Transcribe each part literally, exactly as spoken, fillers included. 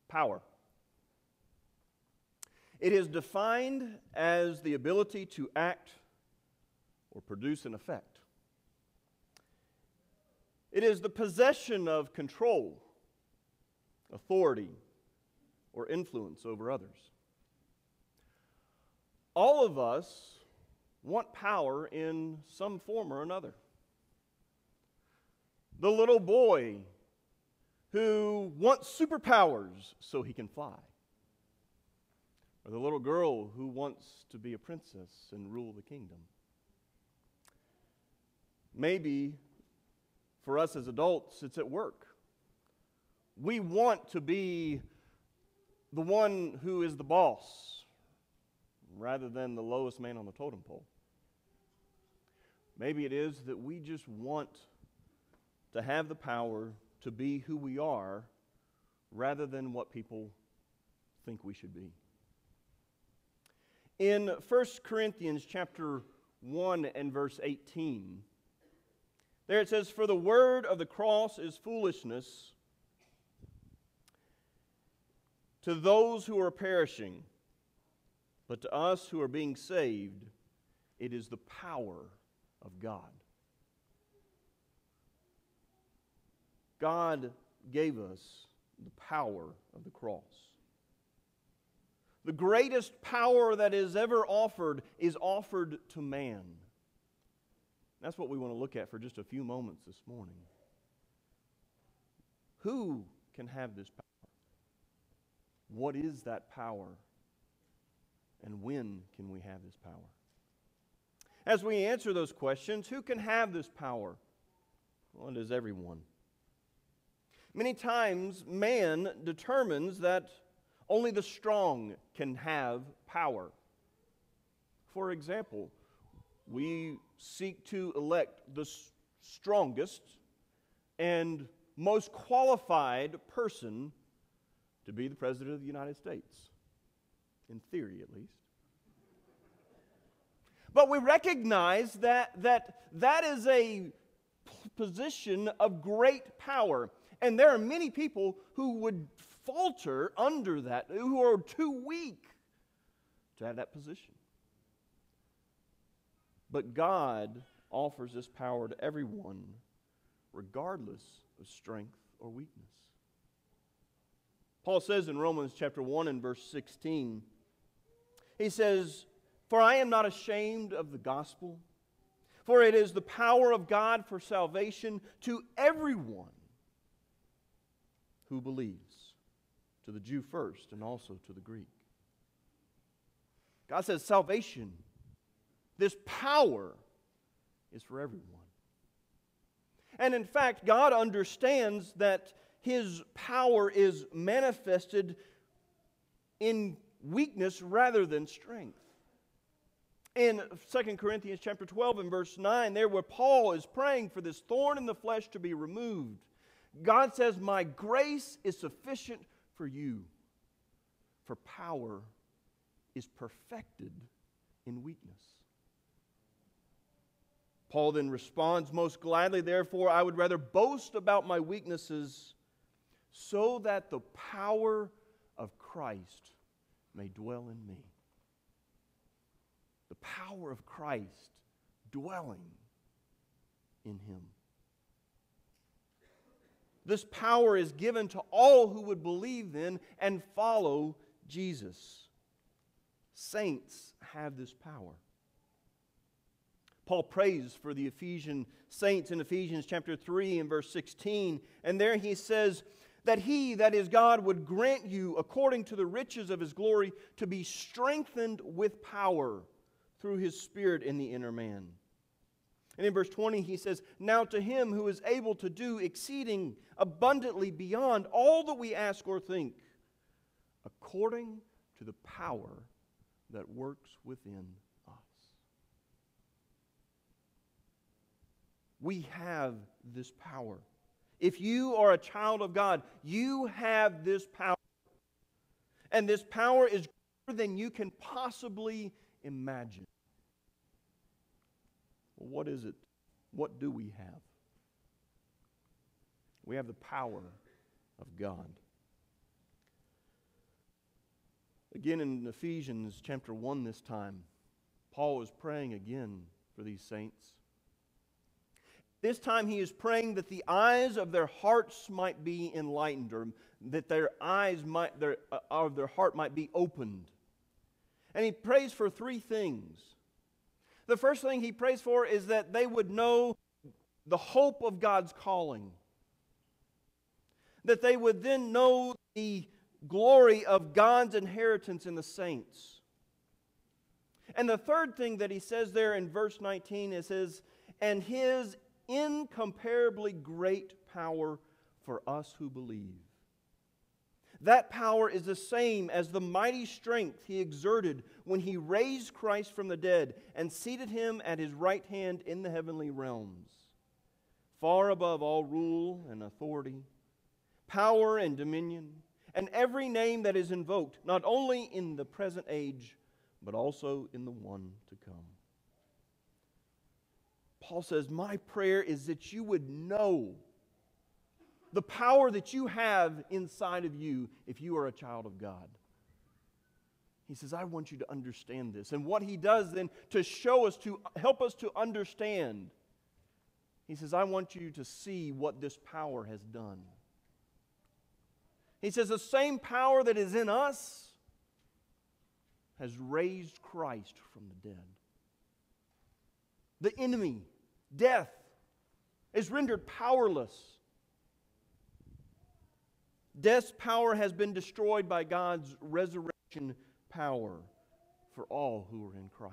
Power. It is defined as the ability to act or produce an effect. It is the possession of control, authority, or influence over others. All of us want power in some form or another. The little boy who wants superpowers so he can fly. Or the little girl who wants to be a princess and rule the kingdom. Maybe for us as adults, it's at work. We want to be the one who is the boss rather than the lowest man on the totem pole. Maybe it is that we just want to have the power to be who we are rather than what people think we should be. In First Corinthians chapter one and verse eighteen, there it says, "For the word of the cross is foolishness to those who are perishing, but to us who are being saved, it is the power of God." God gave us the power of the cross. The greatest power that is ever offered is offered to man. That's what we want to look at for just a few moments this morning. Who can have this power? What is that power? And when can we have this power? As we answer those questions, who can have this power? Well, it is everyone. Many times, man determines that only the strong can have power. For example, we seek to elect the strongest and most qualified person to be the President of the United States. In theory, at least. But we recognize that that, that is a position of great power. And there are many people who would falter under that, who are too weak to have that position. But God offers this power to everyone, regardless of strength or weakness. Paul says in Romans chapter one and verse sixteen, he says, "For I am not ashamed of the gospel, for it is the power of God for salvation to everyone who believes, to the Jew first and also to the Greek." God says salvation, this power, is for everyone. And in fact, God understands that His power is manifested in weakness rather than strength. In Second Corinthians chapter twelve and verse nine, there where Paul is praying for this thorn in the flesh to be removed, God says, "My grace is sufficient for you, for power is perfected in weakness." Paul then responds, "Most gladly, therefore, I would rather boast about my weaknesses so that the power of Christ may dwell in me." The power of Christ dwelling in him. This power is given to all who would believe in and follow Jesus. Saints have this power. Paul prays for the Ephesian saints in Ephesians chapter three and verse sixteen. And there he says that He, that is God, would grant you, according to the riches of His glory, to be strengthened with power through His Spirit in the inner man. And in verse twenty he says, "Now to Him who is able to do exceeding abundantly beyond all that we ask or think, according to the power that works within us." We have this power. If you are a child of God, you have this power. And this power is greater than you can possibly imagine. Well, what is it? What do we have? We have the power of God. Again in Ephesians chapter one this time, Paul is praying again for these saints. This time he is praying that the eyes of their hearts might be enlightened, or that their eyes might, their, uh, of their heart might be opened. And he prays for three things. The first thing he prays for is that they would know the hope of God's calling. That they would then know the glory of God's inheritance in the saints. And the third thing that he says there in verse nineteen is his, and His incomparably great power for us who believe. That power is the same as the mighty strength He exerted when He raised Christ from the dead and seated Him at His right hand in the heavenly realms, far above all rule and authority, power and dominion, and every name that is invoked, not only in the present age, but also in the one to come. Paul says, my prayer is that you would know the power that you have inside of you if you are a child of God. He says, I want you to understand this. And what he does then to show us, to help us to understand, he says, I want you to see what this power has done. He says, the same power that is in us has raised Christ from the dead. The enemy, death, is rendered powerless. Death's power has been destroyed by God's resurrection power for all who are in Christ.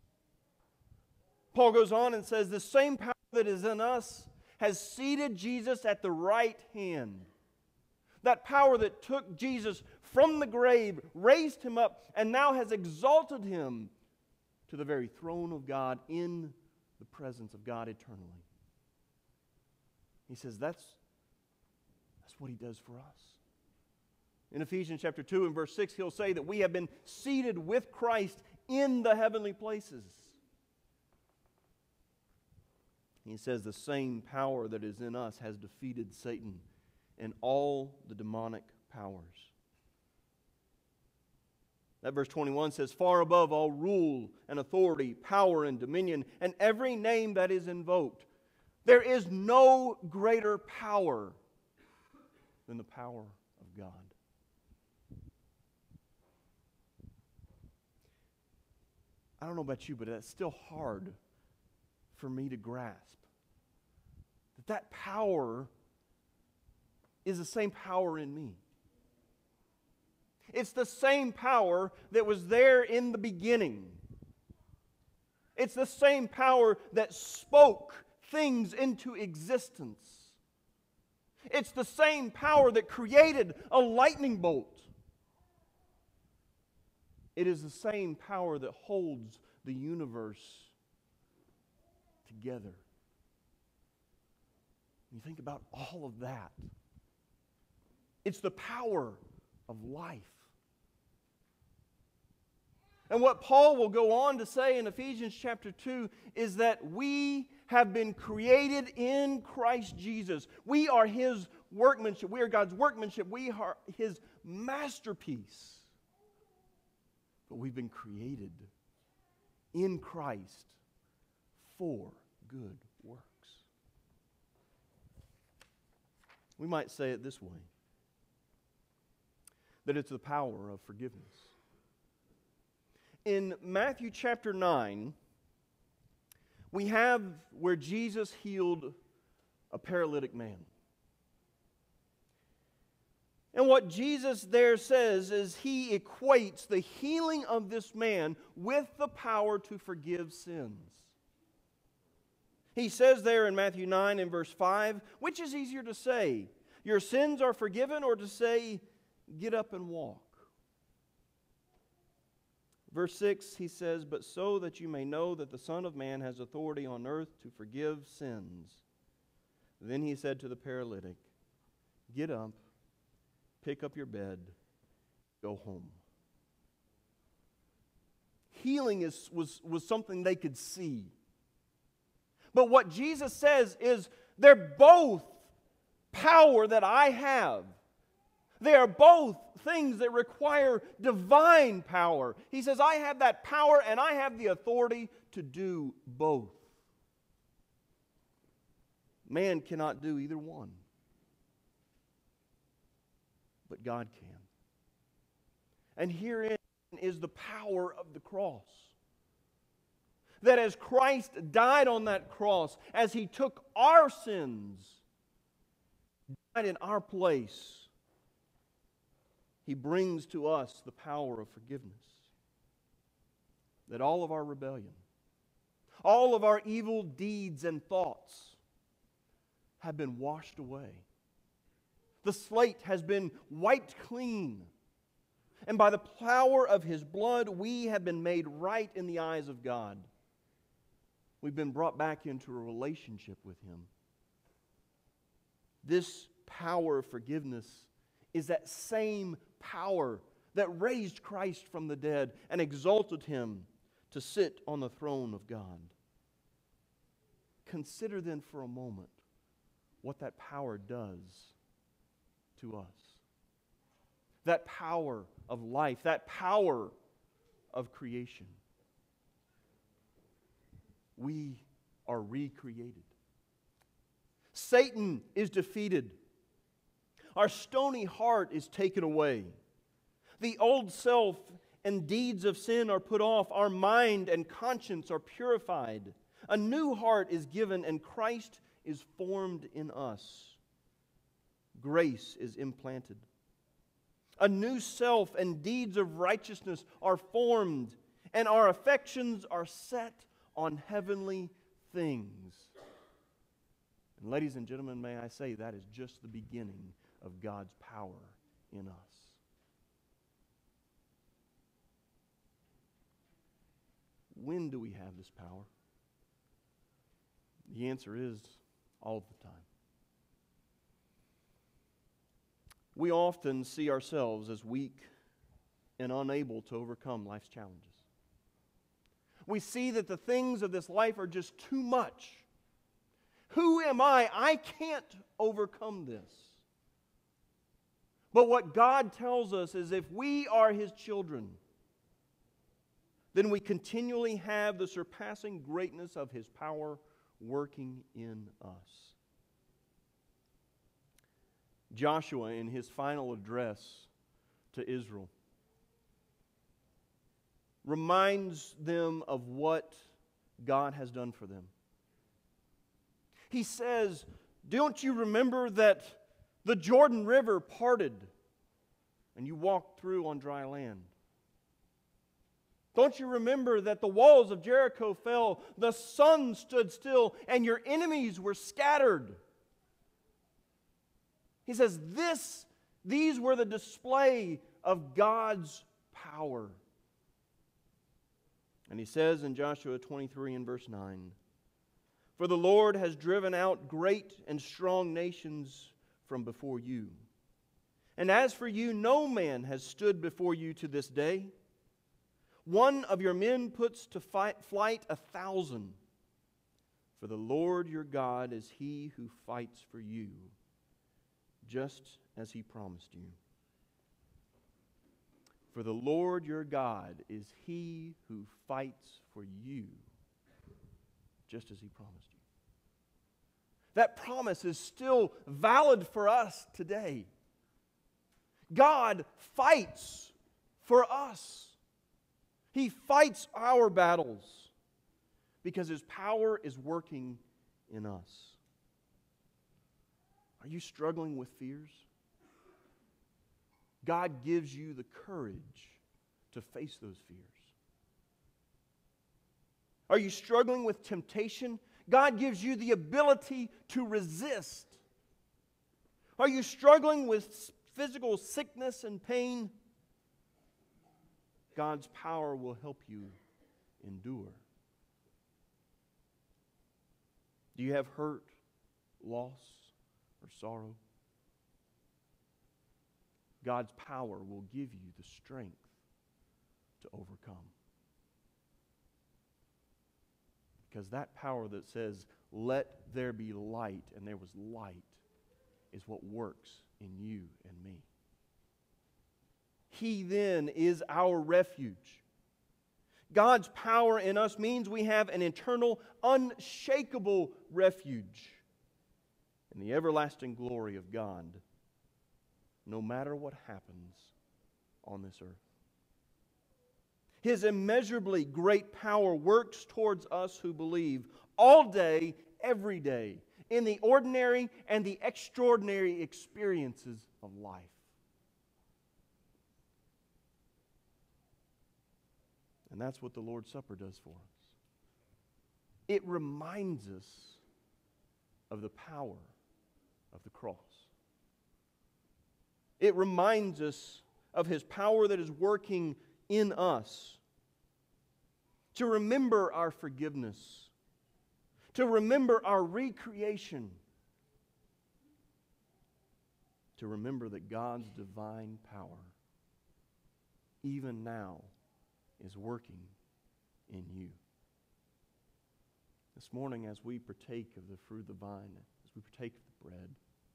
Paul goes on and says, the same power that is in us has seated Jesus at the right hand. That power that took Jesus from the grave, raised Him up, and now has exalted Him to the very throne of God in the presence of God eternally. He says that's, that's what He does for us. In Ephesians chapter two and verse six, he'll say that we have been seated with Christ in the heavenly places. He says the same power that is in us has defeated Satan and all the demonic powers. That verse twenty-one says, far above all rule and authority, power and dominion, and every name that is invoked. There is no greater power than the power of God. I don't know about you, but that's still hard for me to grasp. That that power is the same power in me. It's the same power that was there in the beginning. It's the same power that spoke things into existence. It's the same power that created a lightning bolt. It is the same power that holds the universe together. You think about all of that. It's the power of life. And what Paul will go on to say in Ephesians chapter two is that we have been created in Christ Jesus. We are His workmanship. We are God's workmanship. We are His masterpiece. But we've been created in Christ for good works. We might say it this way, that it's the power of forgiveness. In Matthew chapter nine, we have where Jesus healed a paralytic man. And what Jesus there says is He equates the healing of this man with the power to forgive sins. He says there in Matthew nine and verse five, which is easier to say, your sins are forgiven, or to say, get up and walk? Verse six, he says, but so that you may know that the Son of Man has authority on earth to forgive sins. Then he said to the paralytic, get up, pick up your bed, go home. Healing is, was, was something they could see. But what Jesus says is, they're both power that I have. They are both things that require divine power. He says, I have that power and I have the authority to do both. Man cannot do either one, but God can. And herein is the power of the cross. That as Christ died on that cross, as He took our sins, died in our place, He brings to us the power of forgiveness. That all of our rebellion, all of our evil deeds and thoughts have been washed away. The slate has been wiped clean. And by the power of His blood, we have been made right in the eyes of God. We've been brought back into a relationship with Him. This power of forgiveness is that same power that raised Christ from the dead and exalted Him to sit on the throne of God. Consider then for a moment what that power does to us. That power of life, that power of creation. We are recreated. Satan is defeated. Our stony heart is taken away. The old self and deeds of sin are put off. Our mind and conscience are purified. A new heart is given, and Christ is formed in us. Grace is implanted. A new self and deeds of righteousness are formed, and our affections are set on heavenly things. And ladies and gentlemen, may I say that is just the beginning of God's power in us. When do we have this power? The answer is all of the time. We often see ourselves as weak and unable to overcome life's challenges. We see that the things of this life are just too much. Who am I? I can't overcome this. But what God tells us is if we are His children, then we continually have the surpassing greatness of His power working in us. Joshua, in his final address to Israel, reminds them of what God has done for them. He says, don't you remember that the Jordan River parted and you walked through on dry land? Don't you remember that the walls of Jericho fell, the sun stood still, and your enemies were scattered? He says, this, these were the display of God's power. And he says in Joshua twenty-three and verse nine, for the Lord has driven out great and strong nations from before you. And as for you, no man has stood before you to this day. One of your men puts to fight, flight a thousand. For the Lord your God is He who fights for you, just as He promised you. For the Lord your God is He who fights for you, just as He promised you. That promise is still valid for us today. God fights for us. He fights our battles because His power is working in us. Are you struggling with fears? God gives you the courage to face those fears. Are you struggling with temptation? God gives you the ability to resist. Are you struggling with physical sickness and pain? God's power will help you endure. Do you have hurt, loss, or sorrow? God's power will give you the strength to overcome. Because that power that says, let there be light, and there was light, is what works in you and me. He then is our refuge. God's power in us means we have an eternal, unshakable refuge in the everlasting glory of God, no matter what happens on this earth. His immeasurably great power works towards us who believe all day, every day, in the ordinary and the extraordinary experiences of life. And that's what the Lord's Supper does for us. It reminds us of the power of the cross. It reminds us of His power that is working in us to remember our forgiveness, to remember our recreation, to remember that God's divine power, even now, is working in you. This morning, as we partake of the fruit of the vine, as we partake of the bread,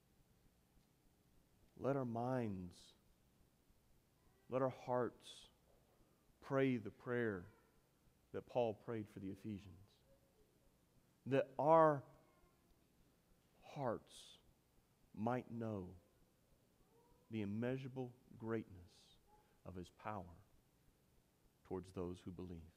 let our minds, let our hearts pray the prayer that Paul prayed for the Ephesians. That our hearts might know the immeasurable greatness of His power towards those who believe.